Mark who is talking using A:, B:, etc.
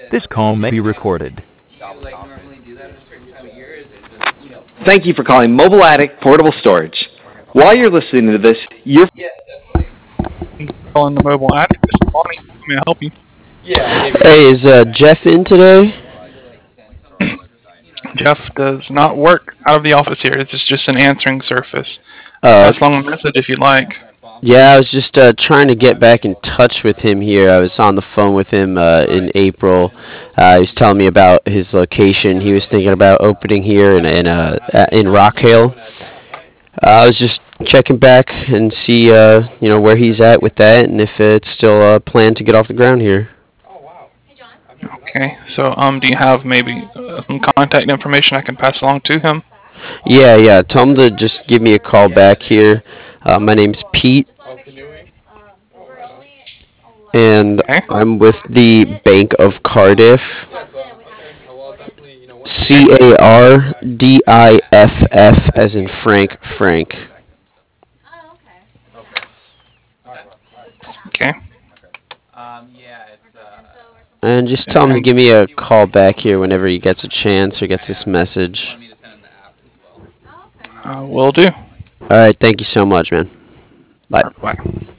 A: This call may be recorded.
B: Thank you for calling Mobile Attic Portable Storage. While you're listening to this, you're
C: Calling the mobile attic. This is Bonnie. How may I help you?
D: Hey, is Jeff in today?
C: Jeff does not work out of the office here. It's just an answering surface.
D: Uh,
C: Pass along a message if you'd like.
D: yeah, I was just trying to get back in touch with him here. I was on the phone with him in April. He was telling me about his location. He was thinking about opening here in Rock Hill. I was just checking back and see where he's at with that and if it's still a plan to get off the ground here.
C: Okay. So, do you have maybe some contact information I can pass along to him?
D: Yeah. Tell him to just give me a call back here. My name's Pete, and
C: Okay.
D: I'm with the Bank of Cardiff.
C: Okay.
D: Cardiff, as in Frank.
C: Okay.
D: And just tell him to
C: And
D: give me a call back here whenever he gets a chance or gets this message.
C: will do.
D: Alright, thank you so much, man. Bye.
C: Bye.